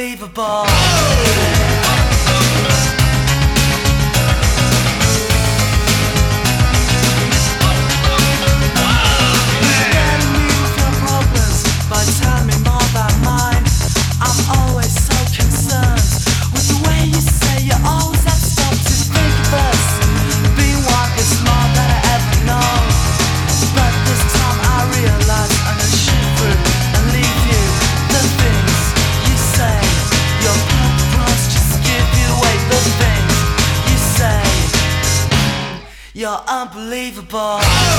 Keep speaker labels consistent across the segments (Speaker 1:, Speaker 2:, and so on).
Speaker 1: unbelievable. You're unbelievable.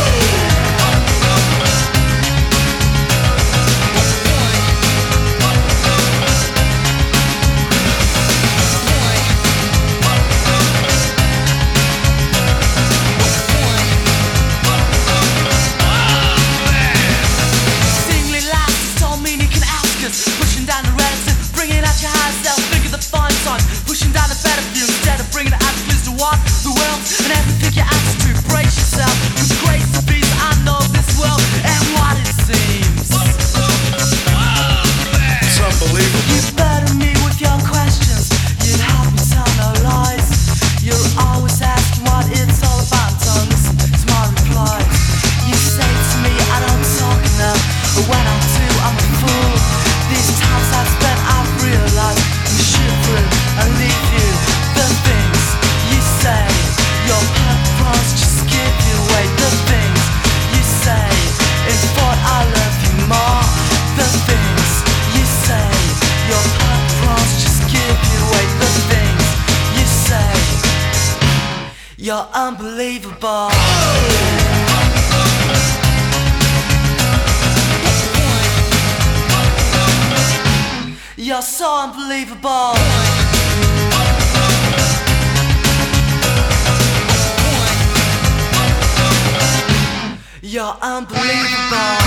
Speaker 1: Singly lasses don't mean you can ask us. Pushing down the relative, bringing out your higher self. Figure the fine sign, pushing down the better view instead of bringing it out to what the world and everything you ask to brace yourself. With the grace of peace, I know this world and what it seems.
Speaker 2: It's unbelievable.
Speaker 1: You burden me with your questions. You'd help me tell no lies. You're always asking what it's all about. Don't listen to my replies. You say to me I don't talk enough, but when I do, I'm a fool. These times I've spent, I've realized I'm shivering and leave you. The things you say, your purpose just give you away. The things you say, in thought I love you more. The things you say, your purpose just give you away. The things you say, you're unbelievable. You're so unbelievable. You're unbelievable.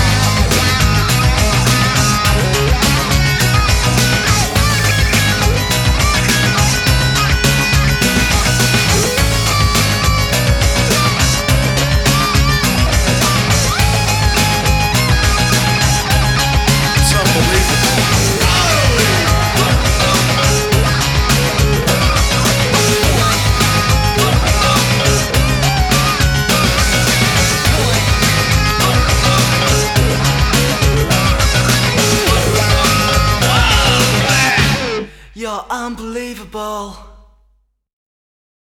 Speaker 1: You're unbelievable.